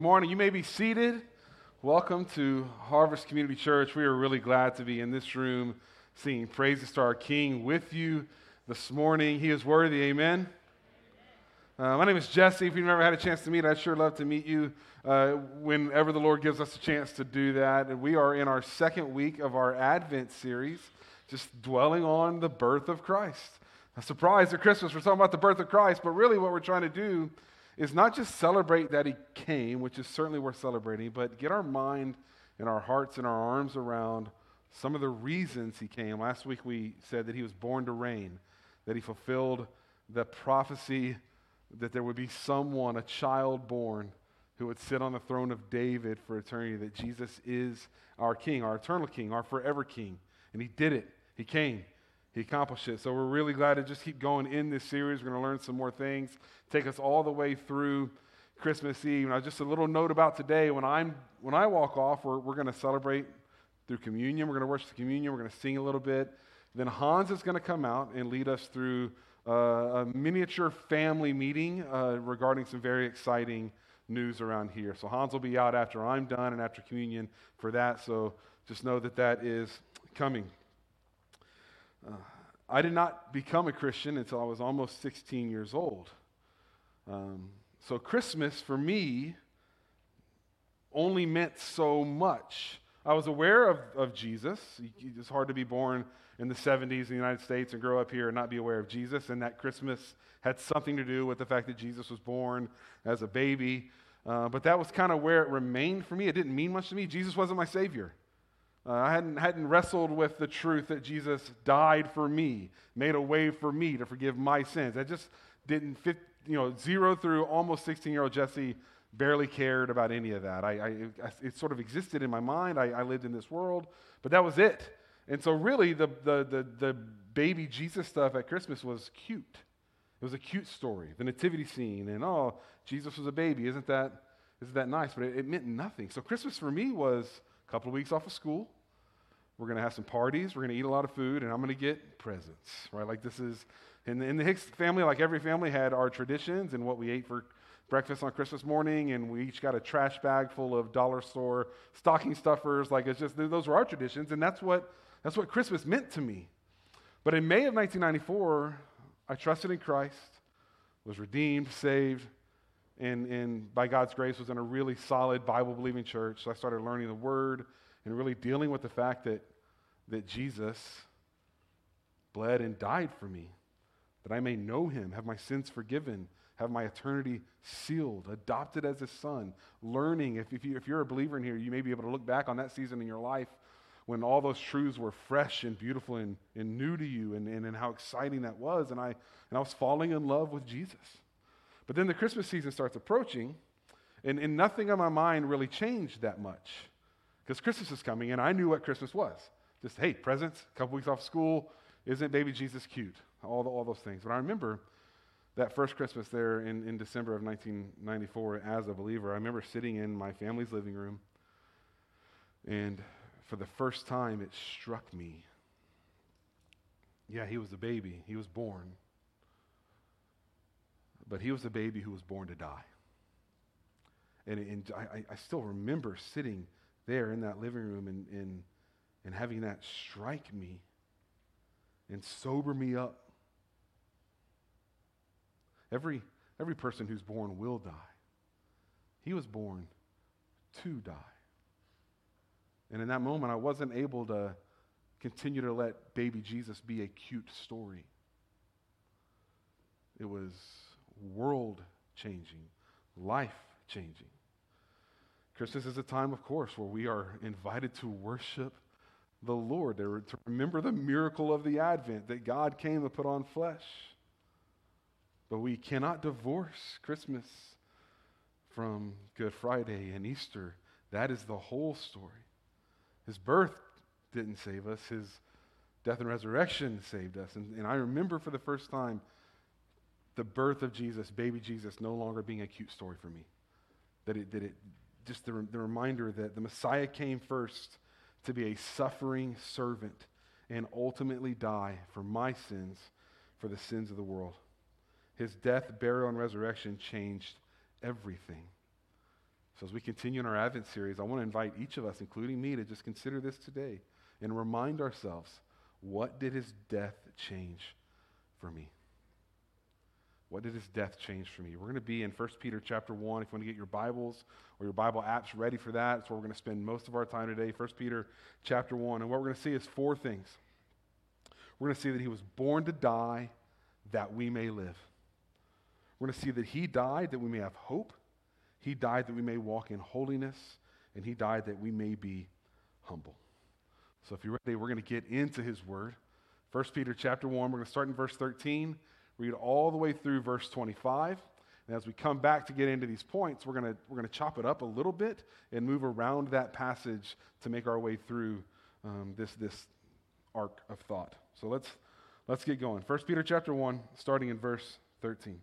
Morning. You may be seated. Welcome to Harvest Community Church. We are really glad to be in this room singing praises to our King with you this morning. He is worthy. Amen. My name is Jesse. If you've never had a chance to meet, I'd sure love to meet you whenever the Lord gives us a chance to do that. And we are in our second week of our Advent series, just dwelling on the birth of Christ. A surprise at Christmas, we're talking about the birth of Christ, but really what we're trying to do is not just celebrate that he came, which is certainly worth celebrating, but get our mind and our hearts and our arms around some of the reasons he came. Last week we said that he was born to reign, that he fulfilled the prophecy that there would be someone, a child born, who would sit on the throne of David for eternity, that Jesus is our King, our eternal King, our forever King. And he did it. He came. He accomplished it. So we're really glad to just keep going in this series. We're going to learn some more things, take us all the way through Christmas Eve. Now, just a little note about today. When I walk off, we're going to celebrate through communion. We're going to worship the communion. We're going to sing a little bit. Then Hans is going to come out and lead us through a miniature family meeting regarding some very exciting news around here. So Hans will be out after I'm done and after communion for that. So just know that that is coming. I did not become a Christian until I was almost 16 years old. So Christmas for me only meant so much. I was aware of Jesus. It's hard to be born in the 70s in the United States and grow up here and not be aware of Jesus, and that Christmas had something to do with the fact that Jesus was born as a baby. But that was kind of where it remained for me. It didn't mean much to me. Jesus wasn't my Savior. I hadn't wrestled with the truth that Jesus died for me, made a way for me to forgive my sins. That just didn't fit, 0 through almost 16-year-old Jesse barely cared about any of that. It sort of existed in my mind. I lived in this world, but that was it. And so really the baby Jesus stuff at Christmas was cute. It was a cute story, the nativity scene, and Jesus was a baby. Isn't that nice? But it meant nothing. So Christmas for me was a couple of weeks off of school. We're going to have some parties. We're going to eat a lot of food, and I'm going to get presents, right? Like this is, in the Hicks family, like every family had our traditions and what we ate for breakfast on Christmas morning, and we each got a trash bag full of dollar store stocking stuffers. Like it's just, those were our traditions, and that's what Christmas meant to me. But in May of 1994, I trusted in Christ, was redeemed, saved, and by God's grace was in a really solid Bible-believing church. So I started learning the Word and really dealing with the fact that Jesus bled and died for me, that I may know him, have my sins forgiven, have my eternity sealed, adopted as his son. Learning, if you're a believer in here, you may be able to look back on that season in your life when all those truths were fresh and beautiful and new to you, and how exciting that was. And I was falling in love with Jesus. But then the Christmas season starts approaching, and nothing on my mind really changed that much. Because Christmas is coming, and I knew what Christmas was. Just, hey, presents, a couple weeks off school, isn't baby Jesus cute? All those things. But I remember that first Christmas there in December of 1994 as a believer. I remember sitting in my family's living room, and for the first time it struck me. Yeah, he was a baby. He was born. But he was a baby who was born to die. And I still remember sitting there in that living room and having that strike me and sober me up. Every person who's born will die. He was born to die. And in that moment, I wasn't able to continue to let baby Jesus be a cute story. It was world-changing, life-changing. Christmas is a time, of course, where we are invited to worship the Lord, to remember the miracle of the Advent, that God came to put on flesh. But we cannot divorce Christmas from Good Friday and Easter. That is the whole story. His birth didn't save us. His death and resurrection saved us. And I remember for the first time the birth of Jesus, baby Jesus, no longer being a cute story for me. Just the reminder that the Messiah came first to be a suffering servant and ultimately die for my sins, for the sins of the world. His death, burial, and resurrection changed everything. So as we continue in our Advent series, I want to invite each of us, including me, to just consider this today and remind ourselves, what did his death change for me? What did his death change for me? We're going to be in 1 Peter chapter 1. If you want to get your Bibles or your Bible apps ready for that, that's where we're going to spend most of our time today, 1 Peter chapter 1. And what we're going to see is four things. We're going to see that he was born to die that we may live. We're going to see that he died that we may have hope. He died that we may walk in holiness. And he died that we may be humble. So if you're ready, we're going to get into his word. 1 Peter chapter 1, we're going to start in verse 13. Read all the way through verse 25. And as we come back to get into these points, we're going to chop it up a little bit and move around that passage to make our way through this arc of thought. So let's get going. 1 Peter chapter 1, starting in verse 13.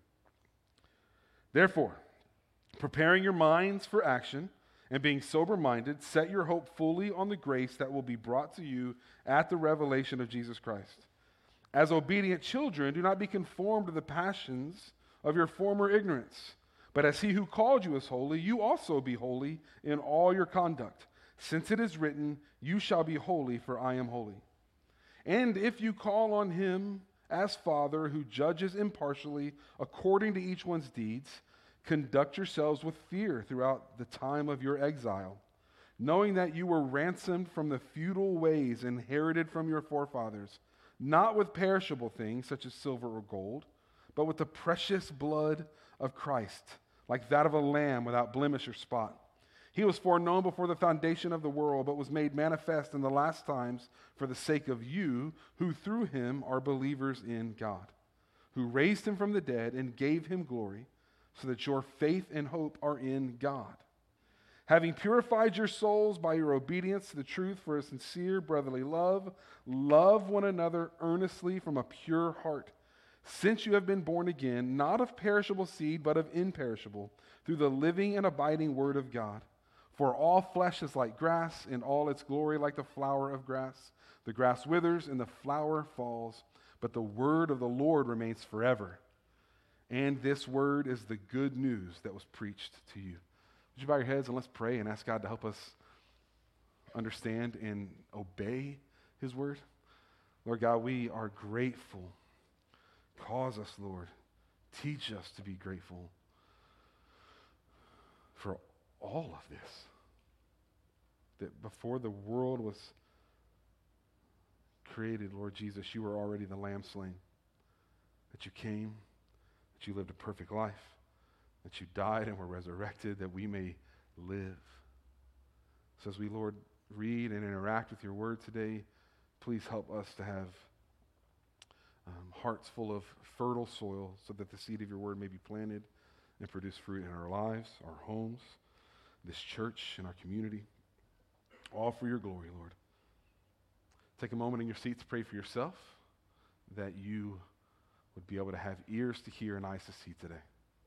Therefore, preparing your minds for action and being sober-minded, set your hope fully on the grace that will be brought to you at the revelation of Jesus Christ. As obedient children, do not be conformed to the passions of your former ignorance, but as he who called you is holy, you also be holy in all your conduct, since it is written, you shall be holy, for I am holy. And if you call on him as Father who judges impartially according to each one's deeds, conduct yourselves with fear throughout the time of your exile, knowing that you were ransomed from the futile ways inherited from your forefathers, not with perishable things such as silver or gold, but with the precious blood of Christ, like that of a lamb without blemish or spot. He was foreknown before the foundation of the world, but was made manifest in the last times for the sake of you, who through him are believers in God, who raised him from the dead and gave him glory, so that your faith and hope are in God. Having purified your souls by your obedience to the truth for a sincere brotherly love, love one another earnestly from a pure heart, since you have been born again, not of perishable seed, but of imperishable, through the living and abiding word of God. For all flesh is like grass, and all its glory like the flower of grass. The grass withers and the flower falls, but the word of the Lord remains forever. And this word is the good news that was preached to you. Would you bow your heads and let's pray and ask God to help us understand and obey his word? Lord God, we are grateful. Cause us, Lord. Teach us to be grateful for all of this. That before the world was created, Lord Jesus, you were already the lamb slain. That you came, that you lived a perfect life, that you died and were resurrected, that we may live. So as we, Lord, read and interact with your word today, please help us to have hearts full of fertile soil so that the seed of your word may be planted and produce fruit in our lives, our homes, this church, and our community. All for your glory, Lord. Take a moment in your seat to pray for yourself, that you would be able to have ears to hear and eyes to see today.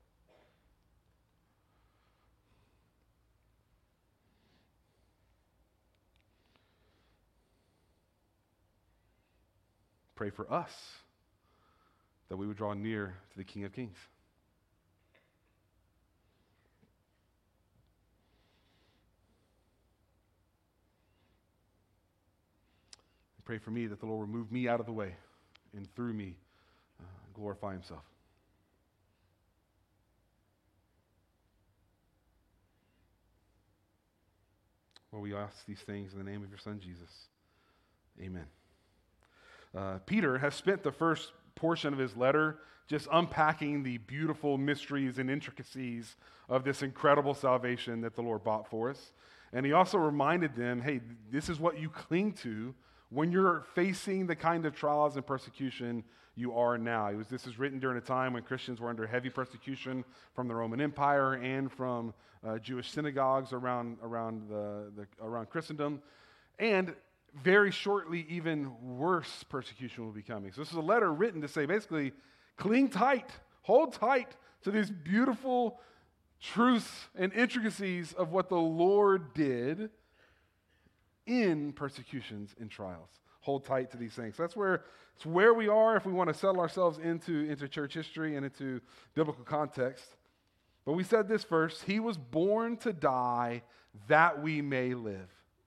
Pray for us, that we would draw near to the King of Kings. Pray for me that the Lord will move me out of the way and through me glorify himself. Lord, we ask these things in the name of your Son, Jesus. Amen. Peter has spent the first portion of his letter just unpacking the beautiful mysteries and intricacies of this incredible salvation that the Lord bought for us. And he also reminded them, hey, this is what you cling to when you're facing the kind of trials and persecution you are now. This is written during a time when Christians were under heavy persecution from the Roman Empire and from Jewish synagogues around Christendom. And very shortly, even worse persecution will be coming. So this is a letter written to say, basically, cling tight, hold tight to these beautiful truths and intricacies of what the Lord did in persecutions and trials. Hold tight to these things. So it's where we are if we want to settle ourselves into church history and into biblical context. But we said this first. He was born to die that we may live.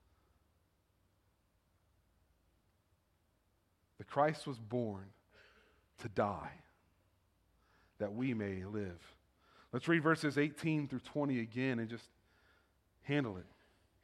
The Christ was born to die that we may live. Let's read verses 18 through 20 again and just handle it.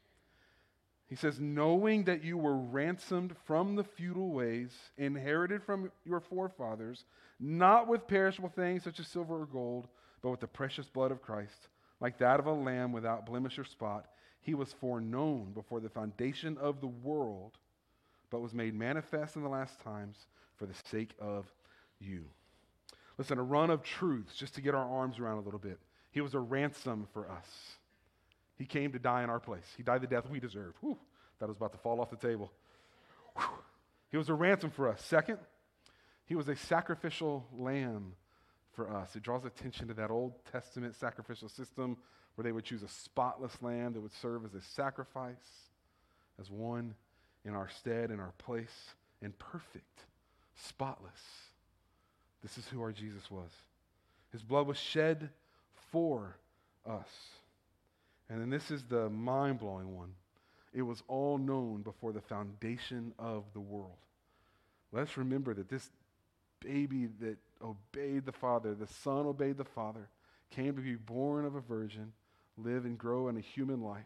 He says, knowing that you were ransomed from the futile ways inherited from your forefathers, not with perishable things such as silver or gold, but with the precious blood of Christ, like that of a lamb without blemish or spot. He was foreknown before the foundation of the world, but was made manifest in the last times for the sake of you. Listen, a run of truths just to get our arms around a little bit. He was a ransom for us. He came to die in our place. He died the death we deserved. Whew, that was about to fall off the table. Whew. He was a ransom for us. Second, he was a sacrificial lamb for us. It draws attention to that Old Testament sacrificial system where they would choose a spotless lamb that would serve as a sacrifice, as one in our stead, in our place, and perfect, spotless. This is who our Jesus was. His blood was shed for us. And then this is the mind-blowing one. It was all known before the foundation of the world. Let's remember that this baby that obeyed the Father, the Son obeyed the Father, came to be born of a virgin, live and grow in a human life,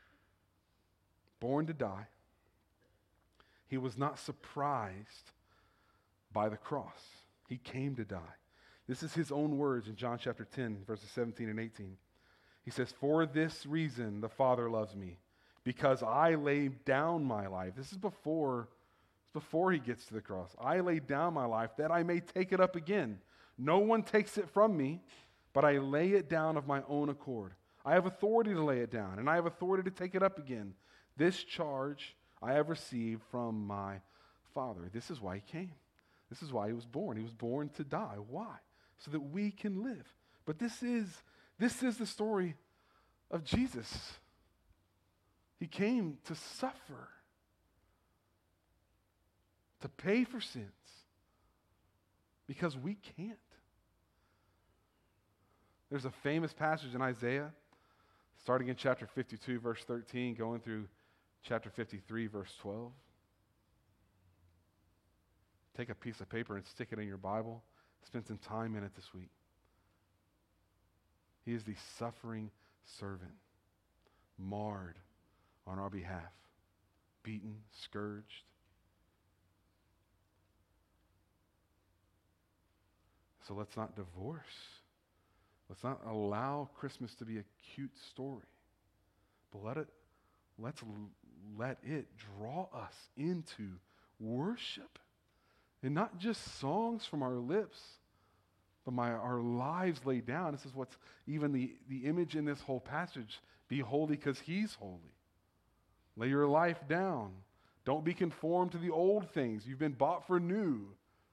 born to die. He was not surprised by the cross. He came to die. This is his own words in John chapter 10, verses 17 and 18. He says, for this reason the Father loves me, because I laid down my life. This is before he gets to the cross. I laid down my life that I may take it up again. No one takes it from me, but I lay it down of my own accord. I have authority to lay it down, and I have authority to take it up again. This charge I have received from my Father. This is why he came. This is why he was born. He was born to die. Why? So that we can live. But this is the story of Jesus. He came to suffer, to pay for sins, because we can't. There's a famous passage in Isaiah, starting in chapter 52, verse 13, going through chapter 53, verse 12. Take a piece of paper and stick it in your Bible. Spend some time in it this week. He is the suffering servant, marred on our behalf, beaten, scourged. So let's not divorce. Let's not allow Christmas to be a cute story. But let's let it draw us into worship. And not just songs from our lips, but our lives laid down. This is what's even the image in this whole passage. Be holy because he's holy. Lay your life down. Don't be conformed to the old things. You've been bought for new.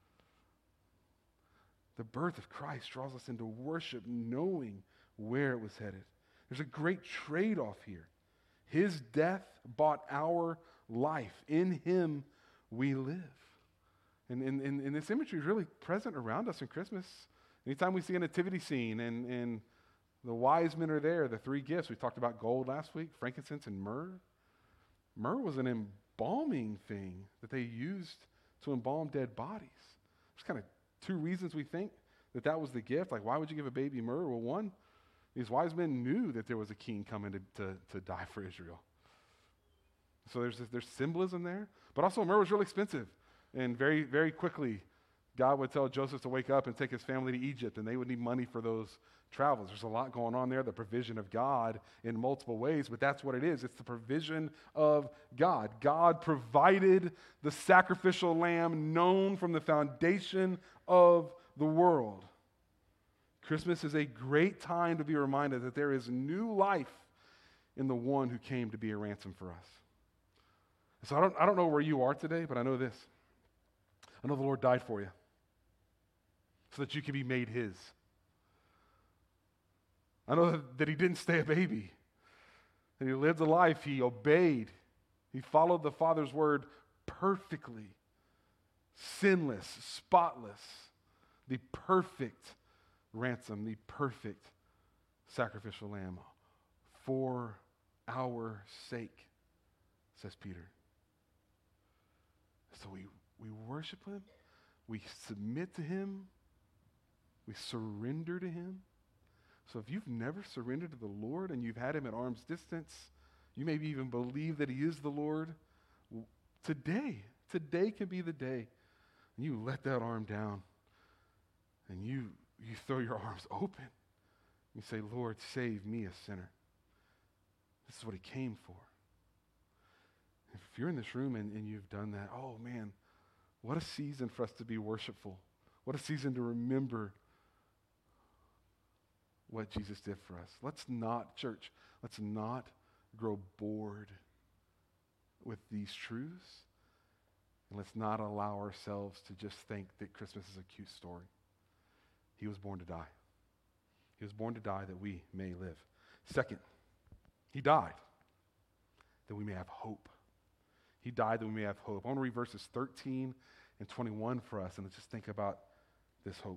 The birth of Christ draws us into worship, knowing where it was headed. There's a great trade-off here. His death bought our life. In him we live. And this imagery is really present around us in Christmas. Anytime we see a nativity scene and the wise men are there, the three gifts, we talked about gold last week, frankincense and myrrh. Myrrh was an embalming thing that they used to embalm dead bodies. There's kind of two reasons we think that was the gift. Like, why would you give a baby myrrh? Well, one, these wise men knew that there was a king coming to die for Israel. So there's symbolism there. But also myrrh was really expensive. And very, very quickly, God would tell Joseph to wake up and take his family to Egypt, and they would need money for those travels. There's a lot going on there, the provision of God in multiple ways, but that's what it is. It's the provision of God. God provided the sacrificial lamb known from the foundation of the world. Christmas is a great time to be reminded that there is new life in the one who came to be a ransom for us. So I don't know where you are today, but I know this. I know the Lord died for you so that you can be made his. I know that he didn't stay a baby. That he lived a life, he obeyed. He followed the Father's word perfectly, sinless, spotless, the perfect ransom, the perfect sacrificial lamb for our sake, says Peter. So we worship him, we submit to him, we surrender to him. So if you've never surrendered to the Lord and you've had him at arm's distance, you maybe even believe that he is the Lord, today can be the day. And you let that arm down and you throw your arms open. You say, Lord, save me, a sinner. This is what he came for. If you're in this room and you've done that, oh man, what a season for us to be worshipful. What a season to remember what Jesus did for us. Let's not grow bored with these truths. And let's not allow ourselves to just think that Christmas is a cute story. He was born to die. He was born to die that we may live. Second, he died that we may have hope. He died that we may have hope. I want to read verses 13 and 21 for us, and let's just think about this hope.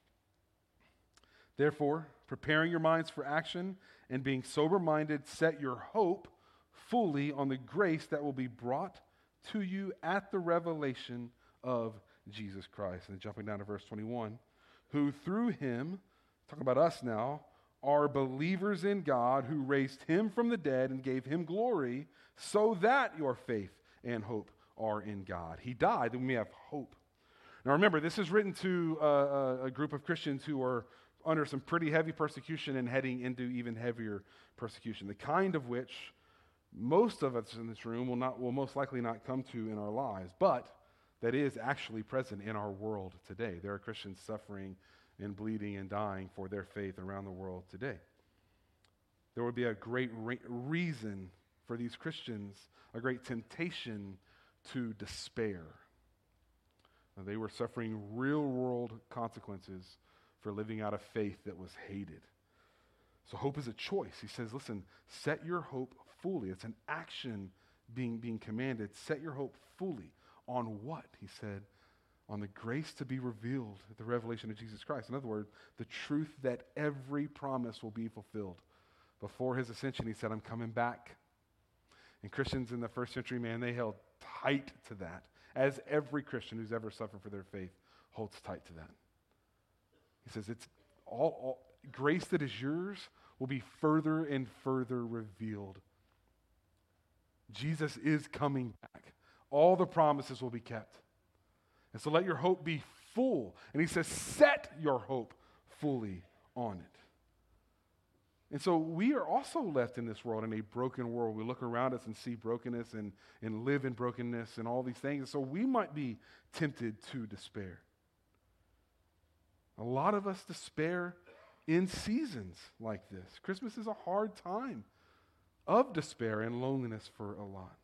Therefore, preparing your minds for action and being sober-minded, set your hope fully on the grace that will be brought to you at the revelation of Jesus Christ. And jumping down to verse 21, who through him, talking about us now, are believers in God, who raised him from the dead and gave him glory, so that your faith and hope are in God. He died that we may have hope. Now remember, this is written to a group of Christians who are under some pretty heavy persecution and heading into even heavier persecution, the kind of which most of us in this room will most likely not come to in our lives, but that is actually present in our world today. There are Christians suffering and bleeding and dying for their faith around the world today. There would be a great reason for these Christians, a great temptation to despair. They were suffering real-world consequences for living out a faith that was hated. So hope is a choice. He says, listen, set your hope fully. It's an action being commanded. Set your hope fully. On what? He said, on the grace to be revealed at the revelation of Jesus Christ. In other words, the truth that every promise will be fulfilled. Before his ascension, he said, I'm coming back. And Christians in the first century, man, they held tight to that, as every Christian who's ever suffered for their faith holds tight to that. He says, it's all grace that is yours will be further and further revealed. Jesus is coming back. All the promises will be kept. And so let your hope be full. And he says, set your hope fully on it. And so we are also left in this world, in a broken world. We look around us and see brokenness and live in brokenness and all these things. And so we might be tempted to despair. A lot of us despair in seasons like this. Christmas is a hard time of despair and loneliness for a lot.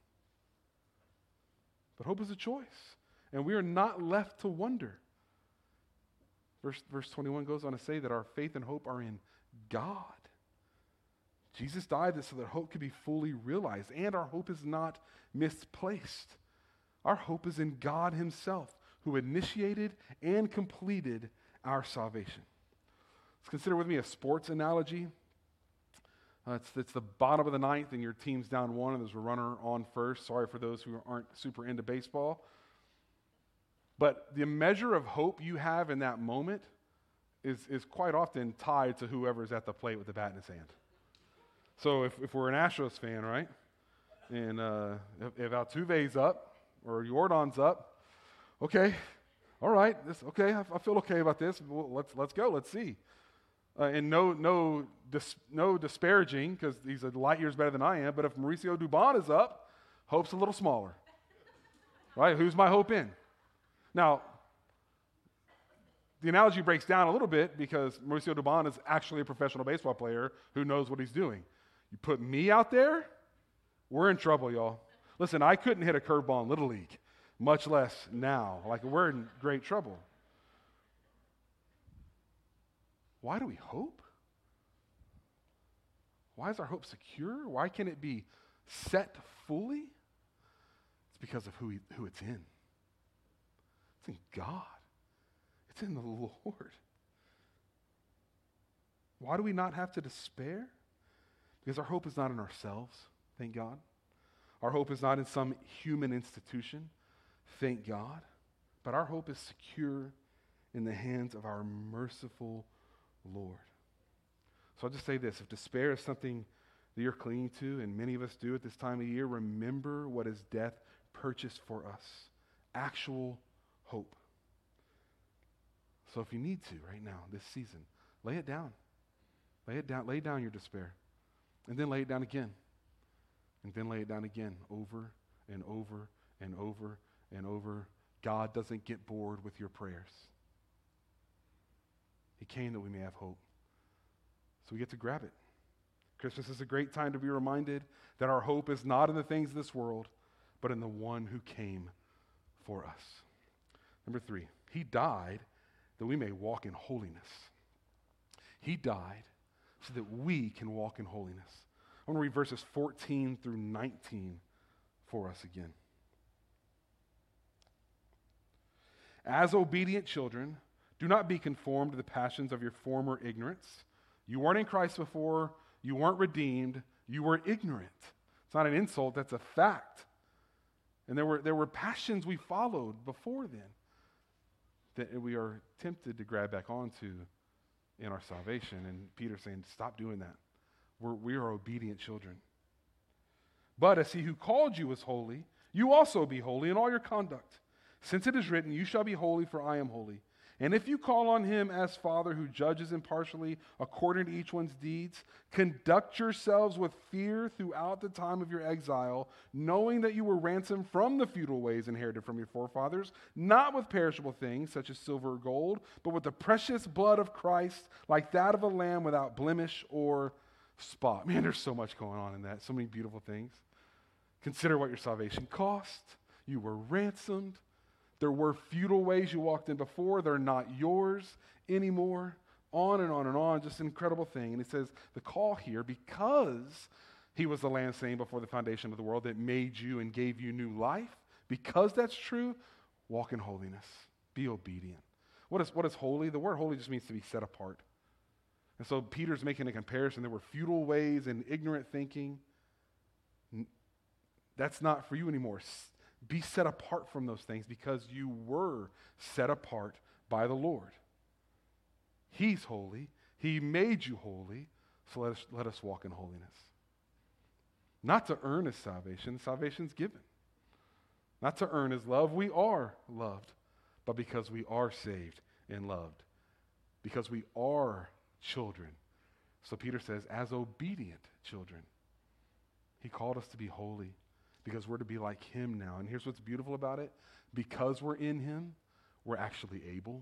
But hope is a choice. And we are not left to wonder. Verse 21 goes on to say that our faith and hope are in God. Jesus died so that hope could be fully realized, and our hope is not misplaced. Our hope is in God himself, who initiated and completed our salvation. Let's consider with me a sports analogy. It's the bottom of the ninth, and your team's down one, and there's a runner on first. Sorry for those who aren't super into baseball. But the measure of hope you have in that moment is quite often tied to whoever's at the plate with the bat in his hand. So if we're an Astros fan, right, and if Altuve's up or Jordan's up, okay, all right, I feel okay about this. Well, let's go, let's see. And no disparaging, because he's a light years better than I am. But if Mauricio Dubon is up, hope's a little smaller, right? Who's my hope in? Now, the analogy breaks down a little bit because Mauricio Dubon is actually a professional baseball player who knows what he's doing. You put me out there, we're in trouble, y'all. Listen, I couldn't hit a curveball in Little League, much less now. Like, we're in great trouble. Why do we hope? Why is our hope secure? Why can it be set fully? It's because of who it's in. It's in God. It's in the Lord. Why do we not have to despair? Because our hope is not in ourselves, thank God. Our hope is not in some human institution, thank God. But our hope is secure in the hands of our merciful Lord. So I'll just say this. If despair is something that you're clinging to, and many of us do at this time of year, remember what his death purchased for us. Actual hope. So if you need to right now, this season, lay it down. Lay it down. Lay down your despair. And then lay it down again. And then lay it down again, over and over and over and over. God doesn't get bored with your prayers. He came that we may have hope. So we get to grab it. Christmas is a great time to be reminded that our hope is not in the things of this world, but in the one who came for us. Number 3, he died that we may walk in holiness. He died so that we can walk in holiness. I want to read verses 14 through 19 for us again. As obedient children, do not be conformed to the passions of your former ignorance. You weren't in Christ before. You weren't redeemed. You were ignorant. It's not an insult. That's a fact. And there were passions we followed before then that we are tempted to grab back onto in our salvation. And Peter's saying, stop doing that. We are obedient children. But as he who called you is holy, you also be holy in all your conduct. Since it is written, you shall be holy, for I am holy. And if you call on him as Father who judges impartially according to each one's deeds, conduct yourselves with fear throughout the time of your exile, knowing that you were ransomed from the futile ways inherited from your forefathers, not with perishable things such as silver or gold, but with the precious blood of Christ, like that of a lamb without blemish or spot. Man, there's so much going on in that, so many beautiful things. Consider what your salvation cost. You were ransomed. There were futile ways you walked in before. They're not yours anymore. On and on and on. Just an incredible thing. And it says the call here, because he was the Lamb slain before the foundation of the world that made you and gave you new life. Because that's true, walk in holiness. Be obedient. What is holy? The word holy just means to be set apart. And so Peter's making a comparison. There were futile ways and ignorant thinking. That's not for you anymore. Be set apart from those things because you were set apart by the Lord. He's holy. He made you holy. So let us walk in holiness. Not to earn his salvation. Salvation's given. Not to earn his love. We are loved. But because we are saved and loved. Because we are children. So Peter says, as obedient children, he called us to be holy. Because we're to be like him now. And here's what's beautiful about it. Because we're in him, we're actually able.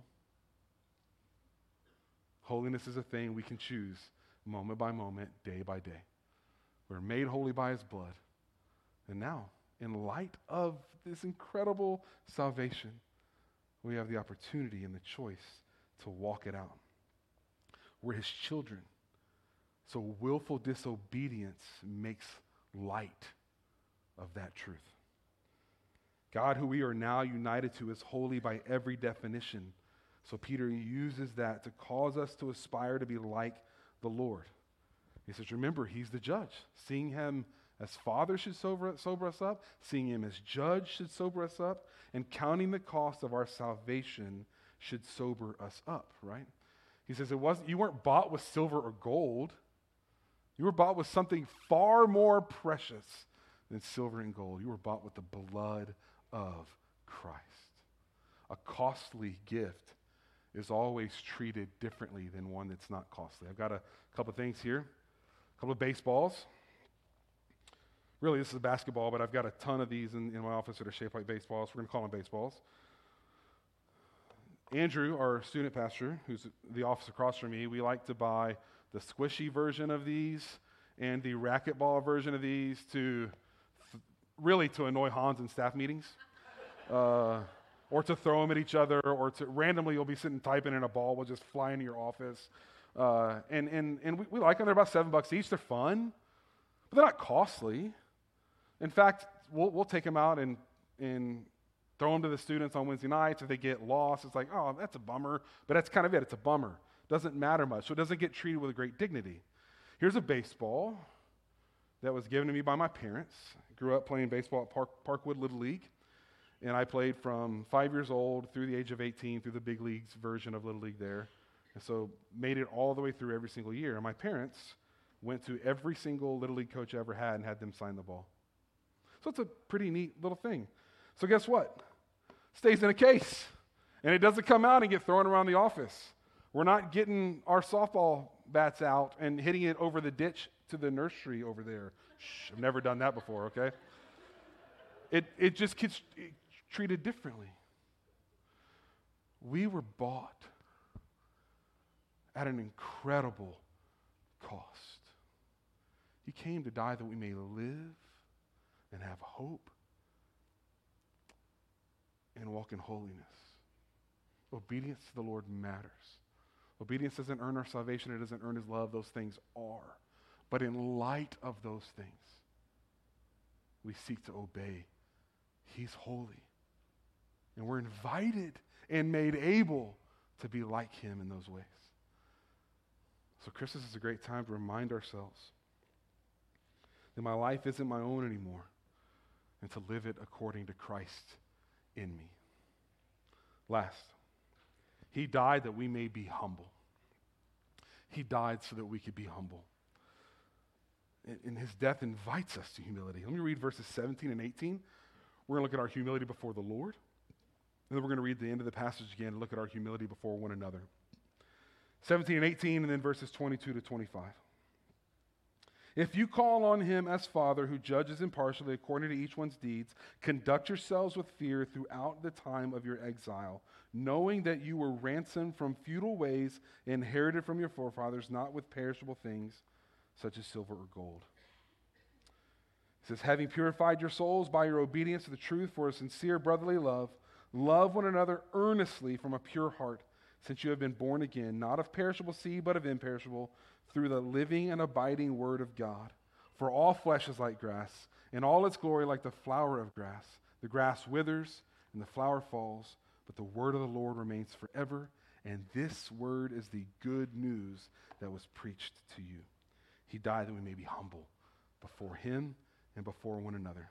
Holiness is a thing we can choose moment by moment, day by day. We're made holy by his blood. And now, in light of this incredible salvation, we have the opportunity and the choice to walk it out. We're his children. So willful disobedience makes light of that truth. God, who we are now united to, is holy by every definition. So Peter uses that to cause us to aspire to be like the Lord. He says, remember, he's the judge. Seeing him as Father should sober us up. Seeing him as judge should sober us up. And counting the cost of our salvation should sober us up, right? He says, you weren't bought with silver or gold. You were bought with something far more precious than silver and gold. You were bought with the blood of Christ. A costly gift is always treated differently than one that's not costly. I've got a couple of things here. A couple of baseballs. Really, this is a basketball, but I've got a ton of these in my office that are shaped like baseballs. We're going to call them baseballs. Andrew, our student pastor, who's the office across from me, we like to buy the squishy version of these and the racquetball version of these really to annoy Hans in staff meetings, or to throw them at each other, or to randomly you'll be sitting typing and a ball will just fly into your office. And we like them. They're about $7 each. They're fun, but they're not costly. In fact, we'll take them out and throw them to the students on Wednesday nights. If they get lost, it's like, oh, that's a bummer. But that's kind of it. It's a bummer doesn't matter much, so it doesn't get treated with great dignity. Here's a baseball that was given to me by my parents. I grew up playing baseball at Parkwood Little League, and I played from 5 years old through the age of 18 through the big leagues version of Little League there. And so made it all the way through every single year. And my parents went to every single Little League coach I ever had and had them sign the ball. So it's a pretty neat little thing. So guess what? Stays in a case. And it doesn't come out and get thrown around the office. We're not getting our softball bats out and hitting it over the ditch to the nursery over there. Shh, I've never done that before, okay? It just gets treated differently. We were bought at an incredible cost. He came to die that we may live and have hope and walk in holiness. Obedience to the Lord matters. Obedience doesn't earn our salvation. It doesn't earn his love. Those things are. But in light of those things, we seek to obey. He's holy. And we're invited and made able to be like him in those ways. So Christmas is a great time to remind ourselves that my life isn't my own anymore and to live it according to Christ in me. Last, he died that we may be humble. He died so that we could be humble. And his death invites us to humility. Let me read verses 17 and 18. We're going to look at our humility before the Lord. And then we're going to read the end of the passage again and look at our humility before one another. 17 and 18, and then verses 22 to 25. If you call on him as Father who judges impartially according to each one's deeds, conduct yourselves with fear throughout the time of your exile, knowing that you were ransomed from futile ways inherited from your forefathers, not with perishable things such as silver or gold. It says, having purified your souls by your obedience to the truth for a sincere brotherly love, love one another earnestly from a pure heart, since you have been born again, not of perishable seed, but of imperishable, through the living and abiding word of God. For all flesh is like grass, and all its glory like the flower of grass. The grass withers, and the flower falls, but the word of the Lord remains forever, and this word is the good news that was preached to you. He died that we may be humble before him and before one another.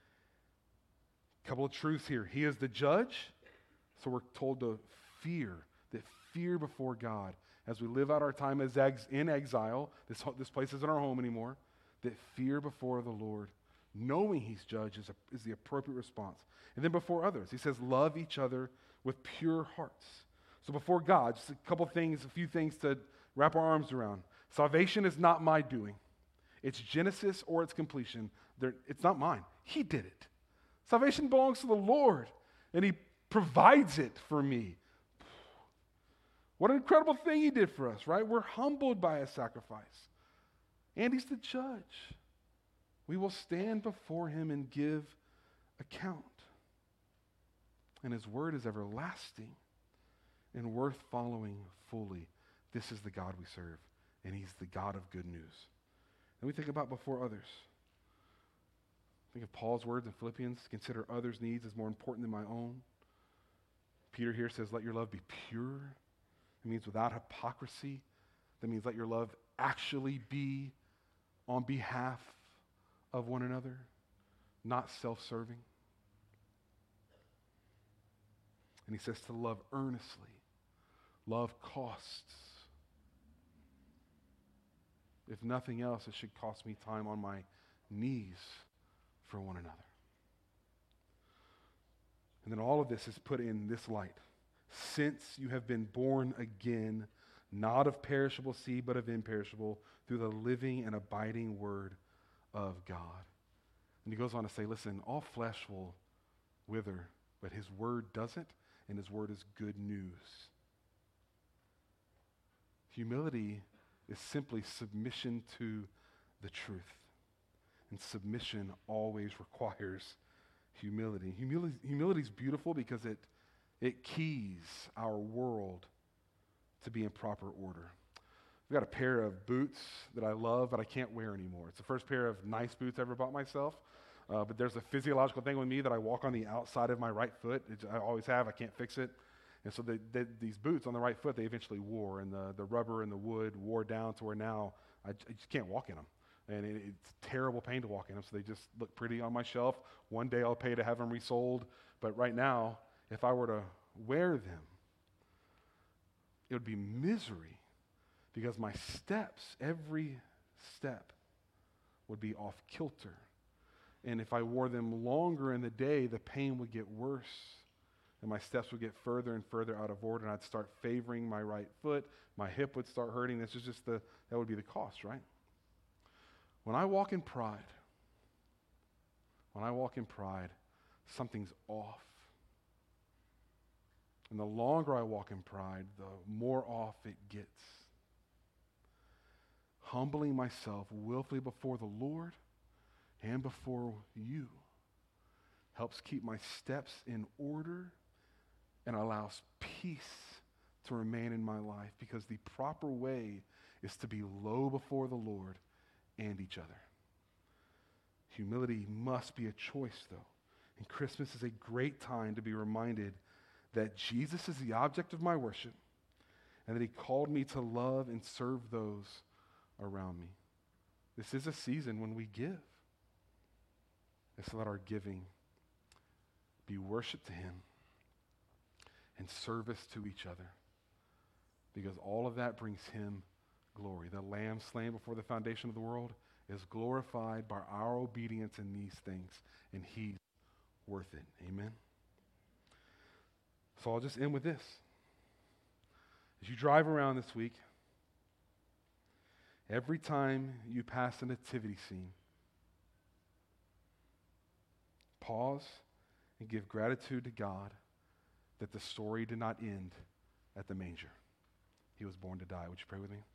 A couple of truths here. He is the judge, so we're told to fear before God as we live out our time as in exile. This place isn't our home anymore. That fear before the Lord, knowing he's judge, is the appropriate response. And then before others, he says, love each other with pure hearts. So before God, just a few things to wrap our arms around. Salvation is not my doing. It's Genesis or its completion. It's not mine. He did it. Salvation belongs to the Lord, and he provides it for me. What an incredible thing he did for us, right? We're humbled by his sacrifice. And he's the judge. We will stand before him and give account. And his word is everlasting and worth following fully. This is the God we serve, and he's the God of good news. And we think about before others. Think of Paul's words in Philippians, consider others' needs as more important than my own. Peter here says, let your love be pure. It means without hypocrisy. That means let your love actually be on behalf of one another, not self-serving. And he says to love earnestly. Love costs. If nothing else, it should cost me time on my knees for one another. And then all of this is put in this light. Since you have been born again, not of perishable seed, but of imperishable, through the living and abiding word of God. And he goes on to say, listen, all flesh will wither, but his word doesn't, and his word is good news. Humility is simply submission to the truth. And submission always requires humility. Humility is beautiful because it keys our world to be in proper order. I've got a pair of boots that I love, but I can't wear anymore. It's the first pair of nice boots I ever bought myself. But there's a physiological thing with me that I walk on the outside of my right foot. I always have. I can't fix it. And so these boots on the right foot, they eventually wore, and the rubber and the wood wore down to where now I just can't walk in them. And it's terrible pain to walk in them, so they just look pretty on my shelf. One day I'll pay to have them resold, but right now, if I were to wear them, it would be misery because my steps, every step, would be off kilter. And if I wore them longer in the day, the pain would get worse. And my steps would get further and further out of order, and I'd start favoring my right foot. My hip would start hurting. This is just that would be the cost, right? When I walk in pride, something's off. And the longer I walk in pride, the more off it gets. Humbling myself willfully before the Lord and before you helps keep my steps in order and allows peace to remain in my life, because the proper way is to be low before the Lord and each other. Humility must be a choice, though. And Christmas is a great time to be reminded that Jesus is the object of my worship and that he called me to love and serve those around me. This is a season when we give. Let's let our giving be worship to him and service to each other, because all of that brings him glory. The Lamb slain before the foundation of the world is glorified by our obedience in these things, and he's worth it. Amen? So I'll just end with this. As you drive around this week, every time you pass a nativity scene, pause and give gratitude to God that the story did not end at the manger. He was born to die. Would you pray with me?